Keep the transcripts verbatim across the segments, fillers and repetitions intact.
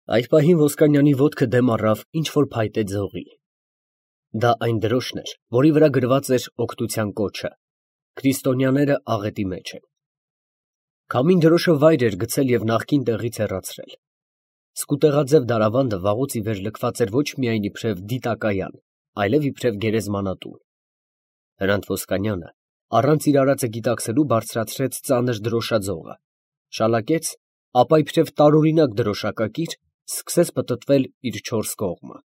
Այդ պահին Ոսկանյանի ոտքը դեմ առավ ինչ-որ փայտե ձողի. դա այն դրոշն էր, որի վրա գրված էր օգնության կոչը. քրիստոնյաները աղետի մեջ են։ Քամին դրոշը վայր էր գցել և նախկին տեղից հեռացրել։ Սկուտեղաձև դարավանդը վաղուց ի վեր լքված էր ոչ միայն իբրև դիտակայան, այլև իբրև գերեզմանատուն։ Հրանտ Ոսկանյանը առանց իր արածը գիտակցելու բարձրացրեց ծանր դրոշաձողը, շալակեց, ապա իբրև տարօրինակ դրոշակակիր սկսեց պտտվել իր չորս կողմը։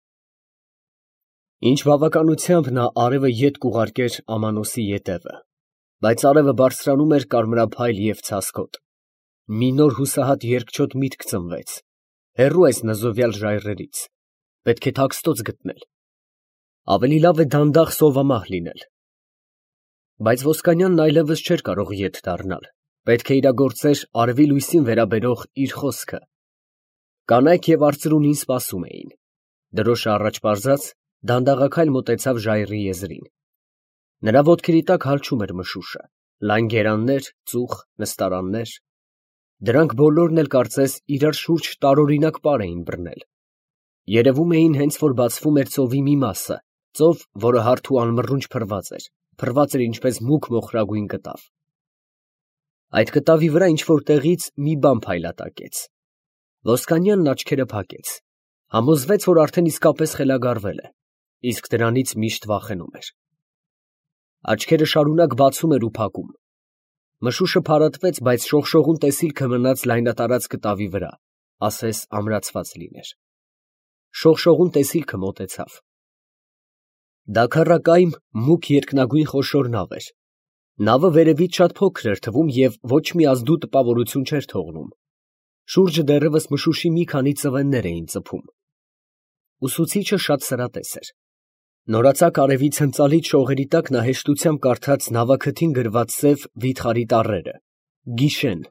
Ինչ բավականությամբ նա արևը ետ կուղարկեր Ամանոսի ետևը, բայց արևը բարձրանում էր կարմրափայլ և ցասքոտ։ Մի նոր հուսահատ երկչոտ միտք ծնվեց, հեռու այս նզովյալ ժայռերից, պետք է թաքստոց գտնել, ավելի լավ է դանդաղ սովամահ լինել։ Բայց Ոսկանյանն այլևս չէր կարող ետ դառնալ, պետք է իրագործեր արևի լույսին վերաբերող իր խոսքը։ Կանայք և արծրունին սպասում էին։ Դրոշը առաջ պարզած, դանդաղաքայլ մոտեցավ ժայռի եզրին։ Նրա ոտքերի տակ հալչում էր մշուշը, լայն գերաններ, ծուխ, նստարաններ։ Դրանք բոլորն էլ կարծես իրար շուրջ տարօրինակ պար էին բռնել։ Երևում էին հենց որ բացվում էր ծովի մի մասը, ծով, որը հարթ ու անմռունչ փռված էր, փռված էր ինչպես մուգ մոխրագույն կտավ։ Այդ կտավի վրա ինչ-որ տեղից մի բան փայլատակեց։ Ոսկանյանն աչքերը փակեց, համոզվեց, որ արդեն իսկապես խելագարվել է, իսկ դրանից միշտ վախենում էր։ Աչքերը շարունակ բացում էր ու փակում։ Մշուշը փարատվեց, բայց շողշողուն տեսիլքը մնաց լայնատարած կտավի վրա, ասես ամրացված լիներ։ Շողշողուն տեսիլքը մոտեցավ։ Դագառակայմ, մուգ երկնագույն խոշոր նավ էր։ Նավը վերևից շատ փոքր էր թվում և ոչ մի ազդու տպավորություն չէր թողնում։ Շուրջը դեռևս մշուշի մի քանի ծվեններ էին ծփում։ Ուսուցիչը շատ սրատես էր։ Նորածակ արևի ցնծալից շողերի տակ նա հեշտությամբ կարդաց նավաքթին գրված սև վիթխարի տառերը. «Գիշեն»։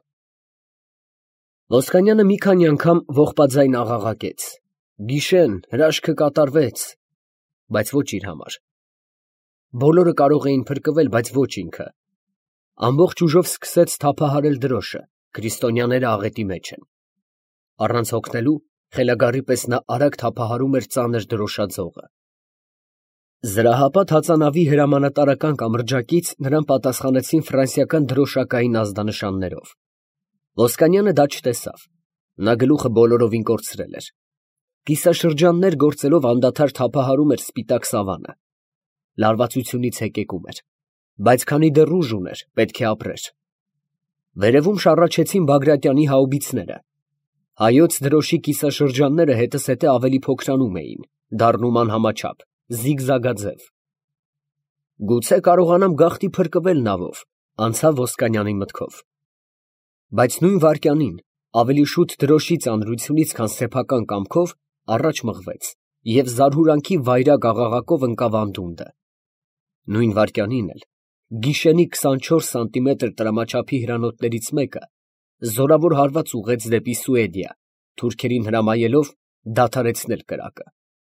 Ոսկանյանը մի քանի անգամ ողբաձայն աղաղակեց. «Գիշեն, հրաշքը կատարվեց», բայց ոչ իր համար։ Բոլորը կարող էին փրկվել, բայց ոչ ինքը։ Ամբողջ ուժով սկսեց թափահարել դրոշը, քրիստոնյաները աղետի մեջ են։ Առանց հոգնելու, խելագարի պես նա արագ թափահարում էր ծանր դրոշաձողը։ Զրահապատ հածանավի հրամանատարական կամրջակից նրան պատասխանեցին ֆրանսիական դրոշակային ազդանշաններով։ Ոսկանյանը դա չտեսավ, նա գլուխը բոլորովին կորցրել էր։ Կիսաշրջաններ գործելով անդադար թափահարում էր սպիտակ սավանը։ Լարվածությունից հեկեկում էր, բայց քանի դեռ ուժ ուներ, պետք է ապրեր։ Վերևում շառաչեցին Բագրատյանի հաուբիցները։ Հայոց դրոշի կիսաշրջանները հետզհետե ավելի փոքրանում էին, դառնում անհամաչափ, զիգզագաձև։ Գուցե կարողանամ գաղտնի փրկվել նավով, անցավ Ոսկանյանի մտքով։ Բայց նույն վայրկյանին, ավելի շուտ դրոշի ծանրությունից, քան սեփական կամքով, առաջ մղվեց և զարհուրանքի վայրագ աղաղակով ընկավ անդունդը։ Նույն վայրկյանին էլ գիշենի քսանչորս սանտիմետր տրամաչափի հրանոթներից մեկը զորավոր հարված ուղղեց դեպի Սուեդիա, թուրքերին հրամայելով դադարեցնել կրակը։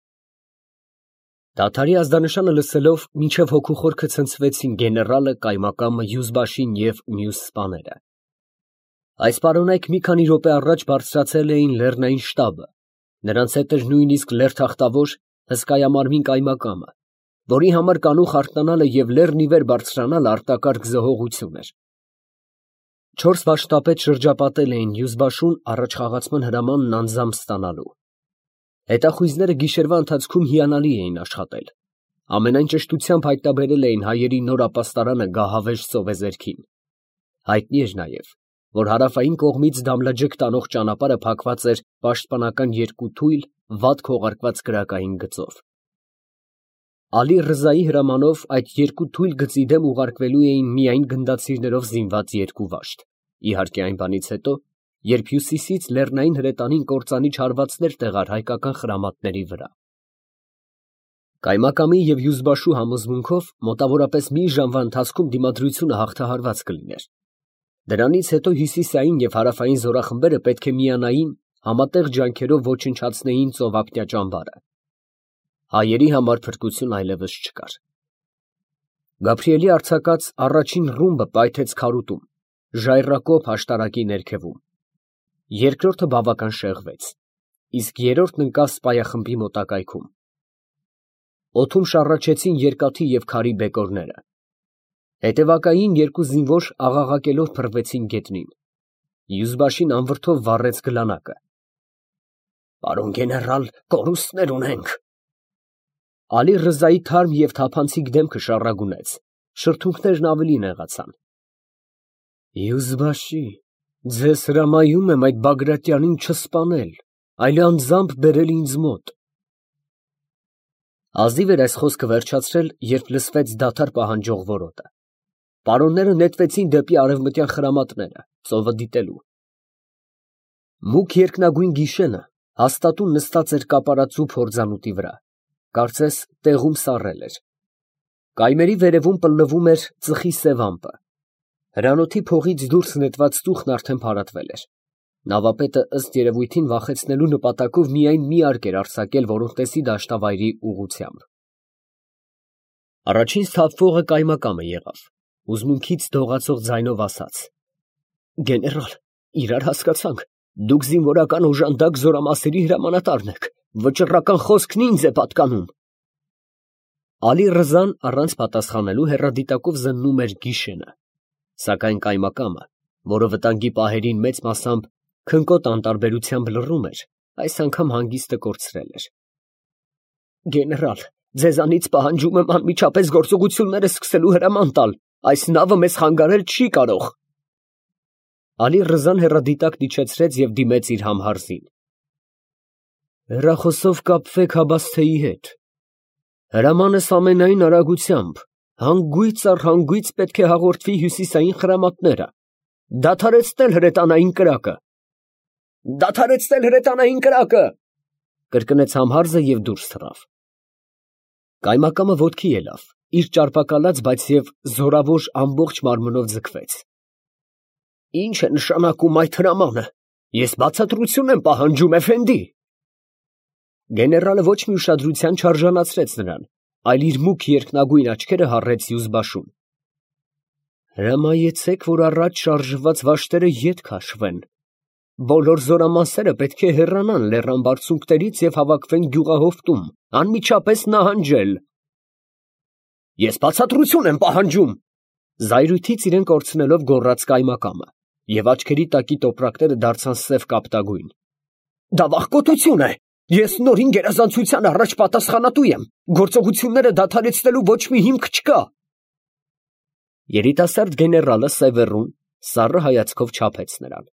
Դադարի ազդանշանը լսելով, մինչև հոգու խորքը ցնցվեցին գեներալը, կայմակամը, Յուզբաշին և մյուս սպաները։ Այս պարոնայք մի քանի րոպե առաջ բարձրացել էին լեռնային շտաբը, նրանց հետ էր նույնիսկ լեռնթախտավոր, հսկայամարմին կայմակամը, որի համար կանուխ արթնանալը և լեռն ի վեր բարձրանալը արտակարգ զոհողություն էր։ Չորս վարշտապետ շրջապատել էին Յուզբաշուն առաջխաղացման հրամանն անձամբ ստանալու։ Հետախույզները գիշերվա ընթացքում հիանալի էին աշխատել, ամենայն ճշտությամբ հայտնաբերել էին հայերի նոր ապաստարանը Գահավեժ ծովեզերքին։ Հայտնի էր նաև, որ հարավային կողմից Դամլաջեկ տանող ճանապարհը փակված էր պաշտպանական երկու թույլ, վատ քողարկված կրակային գծով։ Ալի Ռզայի հրամանով այդ երկու թույլ գծի դեմ ուղարկվելու էին միայն գնդացիրներով զինված երկու վաշտ, իհարկե այն բանից հետո, երբ հյուսիսից լեռնային հրետանին կործանիչ հարվածներ տեղար հայկական խրամատների վրա։ Կայմակամի և Յուզբաշու համոզմունքով մոտավորապես մի ժամվա ընթացքում դիմադրությունը հաղթահարված կլիներ։ Դրանից հետո հյուսիսային և հարավային զորախմբերը պետք է միանային, համատեղ ջանքերով ոչնչացնեին ծովափնյա ճամբարը։ Հայերի համար փրկություն այլևս չկար։ Գաբրիելի արձակած առաջին ռումբը պայթեց քարուտում, ժայռակոպ աշտարակի ներքևում։ Երկրորդը բավական շեղվեց։ իսկ երրորդն ընկավ սպայախմբի մոտակայքում։ Օդում շառաչեցին երկաթի և քարի բեկորները։ Հետևակային երկու զինվոր աղաղակելով փռվեցին գետնին։ Յուզբաշին անվրդով վառեց գլանակը։ Պարոն գեներալ, կորուստներ ունենք։ Ալի Ռզայի թարմ և թափանցիկ դեմքը շառագունեց, շրթունքներն ավելի նեղացան։ Յուզբաշի, ձեզ հրամայում եմ այդ Բագրատյանին չսպանել, այլ անձամբ բերել ինձ մոտ։ Ազիվ էր այս խոսքը վերջացրել, երբ լսվեց դադար պահանջող որոտը։ Պարոնները նետվեցին դեպի արևմտյան խրամատները, ծովը դիտելու։ Մուգ երկնագույն գիշենը հաստատուն նստած էր կապարածու փորձանուտի վրա, կարծես տեղում սառել էր։ Կայմերի վերևում պլլվում էր ծխի սև ամպը։ Հրանոթի փողից դուրս նետված ծուխն արդեն փարատվել էր։ Նավապետը ըստ երևույթին վախեցնելու նպատակով միայն մի արկ էր արձակել Որոնտեսի դաշտավայրի ուղղությամբ։ Առաջին սթափվողը կայմակամը եղավ, հուզմունքից դողացող ձայնով ասաց. Գեներալ, իրար հասկացանք, դուք զինվորական օժանդակ զորամասերի հրամանատարն եք, վճռական խոսքն ինձ է պատկանում։ Ալի Ռզան առանց պատասխանելու հեռադիտակով զննում էր գիշենը, սակայն կայմակամը, որը վտանգի պահերին մեծ մասամբ քնկոտ անտարբերությամբ լռում էր, այս անգամ հանգիստը կորցրել էր։ Գեներալ, ձեզանից պահանջում եմ անմիջապես գործողությունները սկսելու հրաման տալ, այս նավը մեզ խանգարել չի կարող։ Ալի Ռզան հեռադիտակն իջեցրեց և դիմեց իր համհարզին։ Հեռախոսով կապվեք Հաբասթեի հետ։ Հրամանս ամենայն արագությամբ, հանգույց առ հանգույց պետք է հաղորդվի հյուսիսային խրամատները։ Դադարեցնել հրետանային կրակը։ Դադարեցնել հրետանային կրակը, կրկնեց համհարզը և դուրս թռավ։ Կայմակամը ոտքի ելավ, իր ճարպակալած, բայց և զորավոր ամբողջ մարմնով ձգվեց։ Ինչ է նշանակում այդ հրամանը։ Ես բացատրություն եմ պահանջում, էֆենդի։ Գեներալը ոչ մի ուշադրության չարժանացրեց նրան, այլ իր մուգ երկնագույն աչքերը հառեց Յուզբաշուն։ Հրամայեցեք, որ առաջ շարժված վաշտերը ետ քաշվեն։ Բոլոր զորամասերը պետք է հեռանան լեռան բարձունքներից և հավաքվեն գյուղահովտում, անմիջապես նահանջել։ Ես բացատրություն եմ պահանջում, զայրույթից իրեն կորցնելով գոռաց կայմակամը, և աչքերի տակի տոպրակները դարձան սև կապտագույն։ Դա վախկոտություն է։ Ես նորին գերազանցության առաջ պատասխանատու եմ։ Գործողությունները դադարեցնելու ոչ մի հիմք չկա։ Երիտասարդ գեներալը սևեռուն, սառը հայացքով չափեց նրան։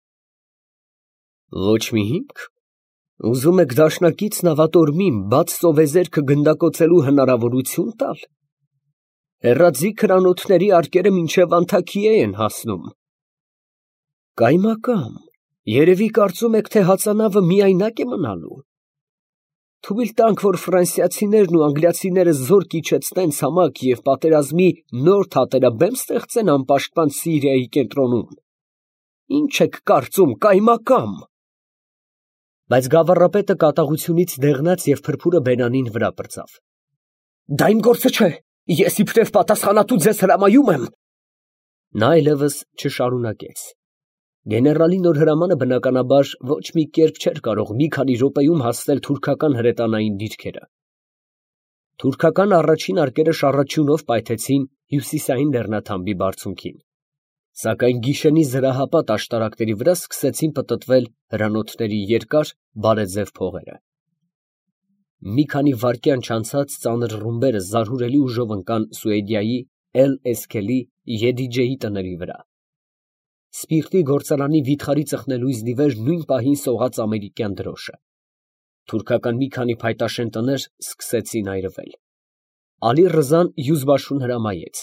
Ոչ մի հիմք։ Ուզում եք դաշնակից նավատորմին բաց սովեզերքը գնդակոծելու հնարավորություն տալ։ Հեռաձիգ հրանոթների արկերը մինչև Անթաքիե են հասնում։ Կայմակամ, երևի կարծում եք, թե հածանավը միայնակ է մնալու։ Թույլ տանք, որ ֆրանսիացիներն ու անգլիացիները զոր կիջեցնեն ցամաք և պատերազմի նոր թատերաբեմ ստեղծեն անպաշտպան Սիրիայի կենտրոնում։ Ինչ եք կարծում, կայմակամ։ Բայց գավառապետը կատաղությունից դեղնած և փրփուրը բերանին վրա պրծավ։ Դա իմ գործը չէ, ես իբրև պատասխանատու ձեզ հրամայում եմ։ Նա այլևս չշարունակեց։ Գեներալի նոր հրամանը բնականաբար ոչ մի կերպ չէր կարող մի քանի րոպեում հասնել թուրքական հրետանային դիրքերը։ Թուրքական առաջին արկերը շառաչյունով պայթեցին հյուսիսային լեռնաթամբի բարձունքին, սակայն գիշենի զրահապատ աշտարակների վրա սկսեցին պտտվել հրանոթների երկար, բարեձև փողերը։ Մի քանի վայրկյան չանցած ծանր ռումբերը զարհուրելի ուժով ընկան Սուեդիայի Էլ Էսքելի Յեդիջեի տների վրա։ Սպիրտի գործարանի վիթխարի ծխնելույզնի վեր նույն պահին սողաց ամերիկյան դրոշը։ Թուրքական մի քանի փայտաշեն տներ սկսեցին այրվել։ Ալի Ռզան Յուզբաշուն հրամայեց.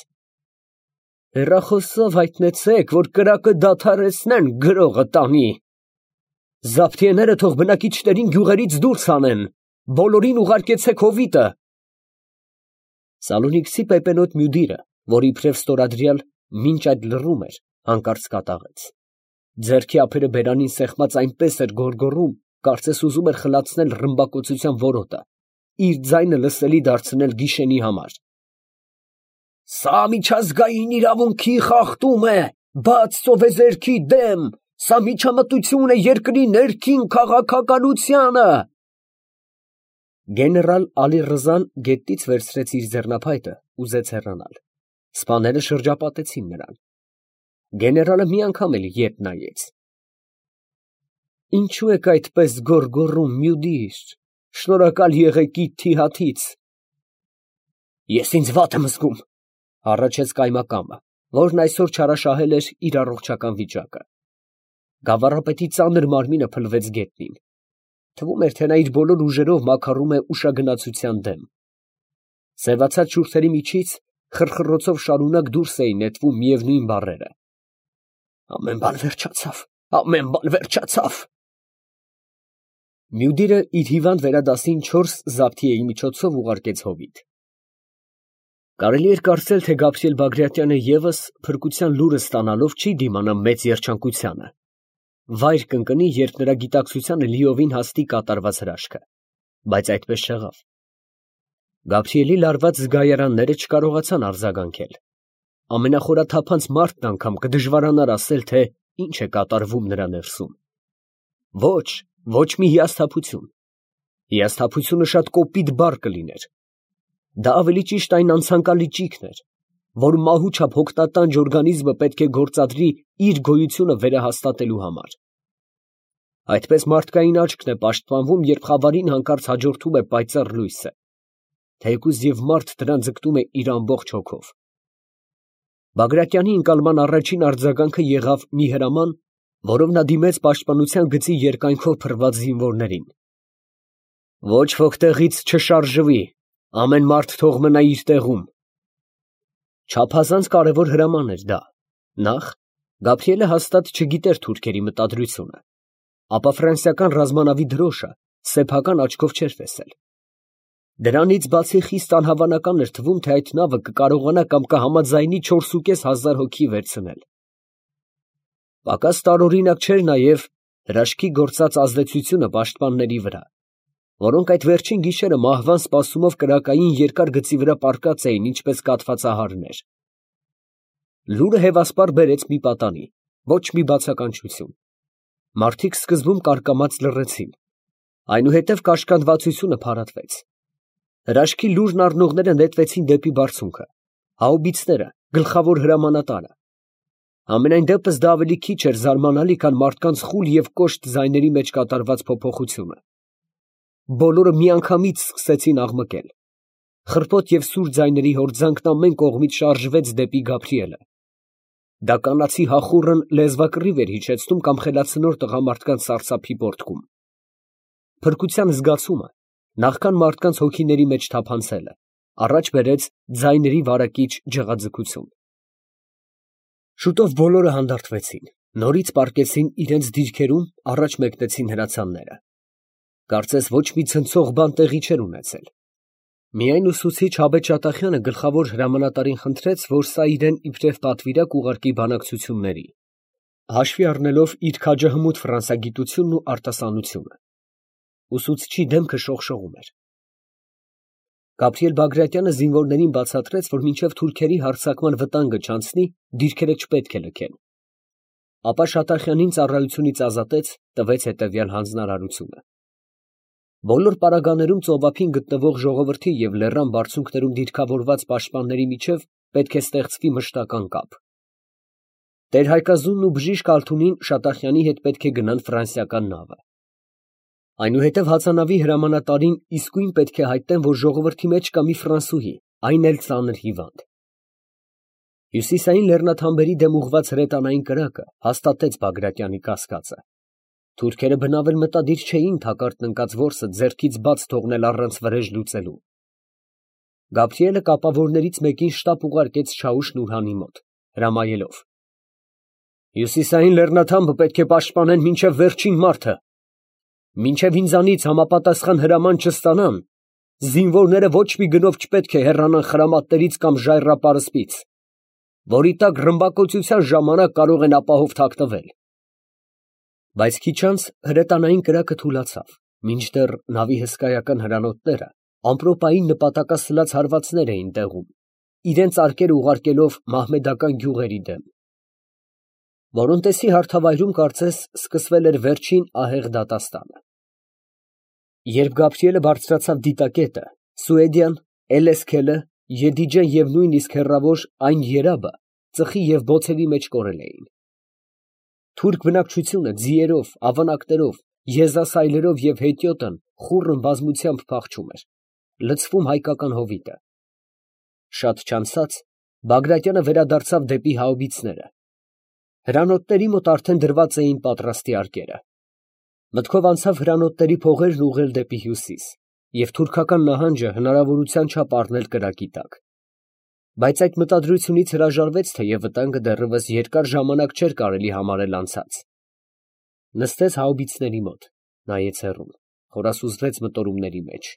Հեռախոսով հայտնեցեք, որ կրակը դադարեցնեն, գրողը տանի։ Զապթիեները թող բնակիչներին գյուղերից դուրս հանեն, բոլորին ուղարկեցեք հովիտը։ Սալոնիկցի պեպենոտ Մյուդիրը, որ իբրև ստորադրյալ մինչ այդ լռում էր, հանկարծ կատաղեց։ Ձեռքի ափերը բերանին սեղմած այնպես էր գոռգոռում, կարծես ուզում էր խլացնել ռմբակոծության որոտը, իր ձայնը լսելի դարձնել գիշենի համար։ Սա միջազգային իրավունքի խախտում է, բաց սովեզերքի դեմ, Սա միջամտություն է երկրի ներքին քաղաքականությանը։ Գեներալ Ալի Ռզան գետից վերցրեց իր ձեռնափայտը, ուզեց հեռանալ։ Սպաները շրջապատեցին նրան։ Գեներալը մի անգամ էլ ետ նայեց։ Ինչու եք այդպես գոռգոռում, մյուդիր, շնորհակալ եղեք թիհաթից։ Ես ինձ վատ եմ զգում, հառաչեց կայմակամը, որն այսօր չարաշահել էր իր առողջական վիճակը։ Գավառապետի ծանր մարմինը փլվեց գետնին։ Թվում էր, թե նա իր բոլոր ուժերով մաքարում է ուշագնացության դեմ։ Սևացած շուրթերի միջից խրխռոցով շարունակ դուրս էին նետվում միևնույն բառերը. ամեն բան վերջացավ, ամեն բան վերջացավ։ Մյուդիրը իր հիվանդ վերադասին չորս զավթիեի միջոցով ուղարկեց հովիտ։ Կարելի էր կարծել, թե Գաբրիել Բագրատյանը ևս փրկության լուրը ստանալով չի դիմանա մեծ երջանկությանը։ Վայր կընկնի, երբ նրա գիտակցությանը լիովին հասնի կատարված հրաշքը, բայց այդպես չեղավ։ Գաբրիելի լարված զգայարանները չկարողացան արձագանքել։ Ամենախորաթափանց մարդն անգամ կդժվարանար ասել, թե ինչ է կատարվում նրա ներսում։ Ոչ, ոչ մի հիասթափություն։ Հիասթափությունը շատ կոպիտ բառ կլիներ։ Դա ավելի ճիշտ այն անցանկալի ճիգն էր, որ մահու չափ հոգնատանջ օրգանիզմը պետք է գործադրի իր գոյությունը վերահաստատելու համար։ Այդպես մարդկային աչքն է պաշտպանվում, երբ խավարին հանկարծ հաջորդում է պայծառ լույսը, թեկուզ և մարդ դրան ձգտում է իր ամբողջ հոգով։ Բագրատյանի ընկալման առաջին արձագանքը եղավ մի հրաման, որով նա դիմեց պաշտպանության գծի երկայնքով փռված զինվորներին։ Ոչ ոք տեղից չշարժվի, ամեն մարդ թող մնա իր տեղում։ Չափազանց կարևոր հրաման էր դա։ Նախ, Գաբրիելը հաստատ չգիտեր թուրքերի մտադրությունը, ապա ֆրանսիական ռազմանավի դրոշը սեփական աչքով չէր տեսել։ Դրանից բացի խիստ անհավանական էր թվում, թե այդ նավը կկարողանա կամ կհամաձայնի չորսուկես հազար հոգի վերցնել։ Պակաս տարօրինակ չէր նաև հրաշքի գործած ազդեցությունը պաշտպանների վրա, որոնք այդ վերջին գիշերը մահվան սպասումով կրակային երկար գծի վրա պառկած էին, ինչպես կաթվածահարներ։ Լուրը հևասպար բերեց մի պատանի, ոչ մի բացականչություն։ Մարդիկ սկզբում կարկամած լռեցին, այնուհետև կաշկանդվածությունը փարատվեց։ Հրաշքի լուրն առնողները նետվեցին դեպի բարձունքը, հաուբիցները, գլխավոր հրամանատարը։ Համենայն դեպս դա ավելի քիչ էր զարմանալի, քան մարդկանց խուլ և կոշտ ձայների մեջ կատարված փոփոխությունը։ Բոլորը միանգամից սկսեցին աղմկել։ Խռպոտ և սուր ձայների հորձանքն ամեն կողմից շարժվեց դեպի Գաբրիելը։ Դա կանացի հախուռն լեզվակռիվ էր հիշեցնում կամ խելացնոր տղամարդկանց սարսափի պոռթկում։ Փրկության զգացումը, նախքան մարդկանց հոգիների մեջ թափանցելը, առաջ բերեց ձայների վարակիչ ջղաձգություն։ Շուտով բոլորը հանդարտվեցին, նորից պառկեցին իրենց դիրքերում, առաջ մեկնեցին հրացանները։ Կարծես ոչ մի ցնցող բան տեղի չէր ունեցել։ Միայն ուսուցիչ Աբետ Շատախյանը գլխավոր հրամանատարին խնդրեց, որ սա իրեն իբրև պատվիրակ ուղարկի բանակցությունների, հաշվի առնելով իր քաջահմուտ ֆրանսագիտությունն ու արտասանությունը։ Ուսուցչի դեմքը շողշողում էր։ Գաբրիել Բագրատյանը զինվորներին բացատրեց, որ մինչև թուրքերի հարձակման վտանգը չանցնի, դիրքերը չպետք է լքեն։ Ապա Շատախյանին ծառայությունից ազատեց, տվեց հետևյալ հանձնարարությունը. բոլոր պարագաներում ծովափին գտնվող ժողովրդի և լեռան բարձունքներում դիրքավորված պաշտպանների միջև պետք է ստեղծվի մշտական կապ։ Տեր Հայկազունն ու բժիշկ Ալթունին Շատախյանի հետ պետք է գնան ֆրանսիական նավը։ Այնուհետև հածանավի հրամանատարին իսկույն պետք է հայտնեն, որ ժողովրդի մեջ կա մի ֆրանսուհի, այն էլ ծանր հիվանդ։ Հյուսիսային լեռնաթամբերի դեմ ուղղված հրետանային կրակը հաստատեց Բագրատյանի կասկածը։ Թուրքերը բնավել մտադիր չէին թակարդն ընկած որսը ձեռքից բաց թողնել առանց վրեժ լուծելու։ Գաբրիելը կապավորներից մեկին շտապ ուղարկեց Չաուշ Նուրհանի մոտ, հրամայելով. Հյուսիսային լեռնաթամբը պետք է պաշտպանեն մինչև վերջին մարդը։ Մինչև ինձանից համապատասխան հրաման չստանան, զինվորները ոչ մի գնով չպետք է հեռանան խրամատներից կամ ժայռապարսպից, որի տակ ռմբակոծության ժամանակ կարող են ապահով թաքնվել։ Բայց քիչ անց հրետանային կրակը թուլացավ, մինչդեռ նավի հսկայական հրանոթները ամպրոպային նպատակասլաց հարվածներ էին տեղում, իրենց արկերը ուղարկելով մահմեդական գյուղերի դեմ։ Որոնտեսի հարթավայրում կարծես սկսվել էր վերջին ահեղ դատաստանը։ Երբ Գաբրիելը բարձրացավ դիտակետը, Սուեդիան, Էլեսքելը, Եդիջեն և նույնիսկ հեռավոր այն երաբը ծխի և բոցերի մեջ կորել էին։ Թուրք բնակչությունը ձիերով, ավանակներով, եզասայլերով և հետիոտն խուռն բազմությամբ փախչում էր, լցվում հայկական հովիտը։ Շատ չանցած Բագրատյանը վերադարձավ դեպի հաուբիցները։ Հրանոթների մոտ արդեն դրված էին պատրաստի արկերը։ Մտքով անցավ հրանոթների փողերն ուղղել դեպի հյուսիս և թուրքական նահանջը հնարավորության չափ առնել կրակի տակ։ Բայց այդ մտադրությունից հրաժարվեց, թեև վտանգը դեռևս երկար ժամանակ չէր կարելի համարել անցած։ Նստեց հաուբիցների մոտ, նայեց հեռուն, խորասուզվեց մտորումների մեջ։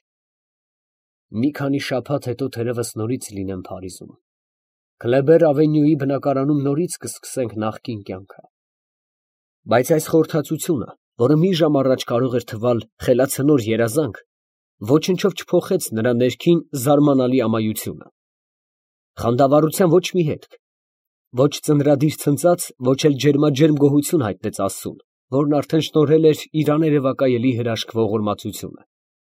Մի քանի շաբաթ հետո թերևս նորից լինեմ Փարիզում։ Քլեբեր ավենյուի բնակարանում նորից կսկսենք նախկին կյանքը։ Բայց այս խորհրդածությունը, որը մի ժամ առաջ կարող էր թվալ խելացնոր երազանք, ոչնչով չփոխեց նրա ներքին զարմանալի ամայությունը։ Խանդավառության ոչ մի հետք, ոչ ծնրադիր ցնծած, ոչ էլ ջերմաջերմ գոհություն հայտնեց Աստծուն, որն արդեն շնորհել էր իր աներևակայելի հրաշք ողորմածությունը։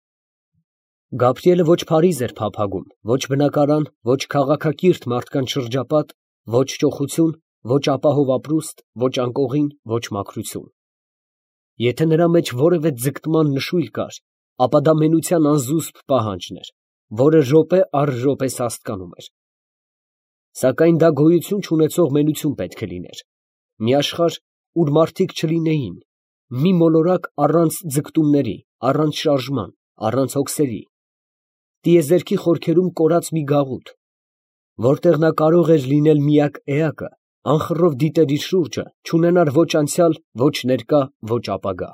Գաբրիելը ոչ Փարիզ էր փափագում, ոչ բնակարան, ոչ քաղաքակիրթ մարդկանց շրջապատ, ոչ ճոխություն, ոչ ապահով ապրուստ, ոչ անկողին, ոչ մաքրություն։ Եթե նրա մեջ որևէ ձգտման նշույլ կար, ապա դա մենության անզուսպ պահանջն էր, որը րոպե առ րոպե սաստկանում էր։ Սակայն դա գոյություն չունեցող մենություն պետք է լիներ, մի աշխարհ, ուր մարդիկ չլինեին, մի մոլորակ առանց ձգտումների, առանց շարժման, առանց հոգսերի, տիեզերքի խորքերում կորած մի գաղութ, որտեղ նա կարող էր լինել միակ էակը, անխռով դիտեր իր շուրջը, չունենար ոչ անցյալ, ոչ ներկա, ոչ ապագա։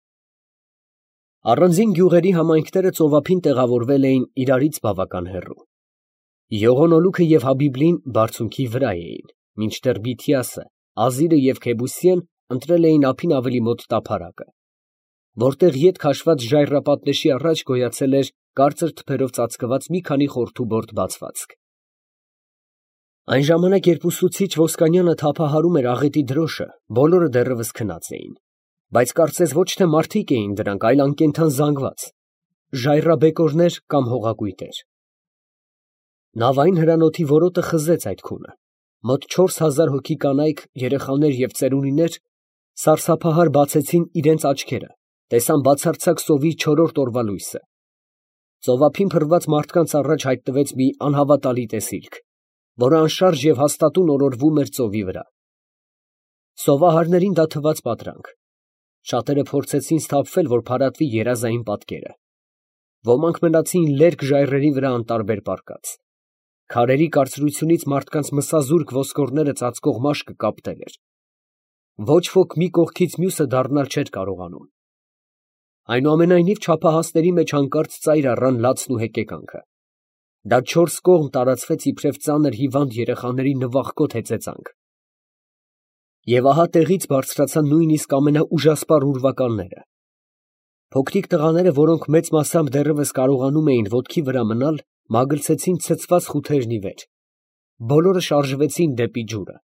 Առանձին գյուղերի համայնքները ծովափին տեղավորվել էին իրարից բավական հեռու։ Յողոնոլուքը և Հաբիբլին բարձունքի վրա էին, մինչդեռ Բիթիասը, Ազիրը և Քեբուսիեն ընտրել էին ափին ավելի մոտ տափարակը, որտեղ ետ քաշված ժայռապատնեշի առաջ գոյացել էր կարծր թփերով ծածկված մի քանի խորթուբորդ բացվածք։ Այն ժամանակ, երբ ուսուցիչ Ոսկանյանը թափահարում էր աղետի դրոշը, բոլորը դեռևս քնած էին, բայց կարծես ոչ թե մարդիկ էին դրանք, այլ անկենդան զանգված, ժայռաբեկորներ կամ հողակույտեր։ Նավային հրանոթի որոտը խզեց այդ քունը, մոտ չորս հազար հոգի կանայք, երեխաներ և ծերունիներ սարսափահար բացեցին իրենց աչքերը, տեսան բացարձակ սովի չորրորդ օրվա լույսը։ Ծովափին փռված մարդկանց առաջ հայտնվեց մի անհավատալի տեսիլք, որը անշարժ և հաստատուն օրորվում էր ծովի վրա։ Սովահարներին դա թվաց պատրանք։ Շատերը փորձեցին սթափվել, որ փարատվի երազային պատկերը։ Ոմանք մնացին լերկ ժայռերի վրա անտարբեր պառկած։ Քարերի կարծրությունից մարդկանց մսազուրկ ոսկորները ծածկող մաշկը կապտել էր։ Ոչ ոք մի կողքից մյուսը դառնալ չէր կարողանում։ Այնուամենայնիվ չափահասների մեջ հանկարծ ծայր առան լացն ու հեկեկանքը։ Դա չորս կողմ տարածվեց իբրև ծանր հիվանդ երեխաների նվախկոտ հեծեծանք։ Եվ ահա տեղից բարձրացան նույնիսկ ամենաուժասպառ ուրվականները։ Փոքրիկ տղաները, որոնք մեծ մասամբ դեռևս կարողանում էին ոտքի վրա մնալ, մագլցեցին ցցված խութերն ի վեր։ Բոլորը շարժվեցին դեպի ջուրը։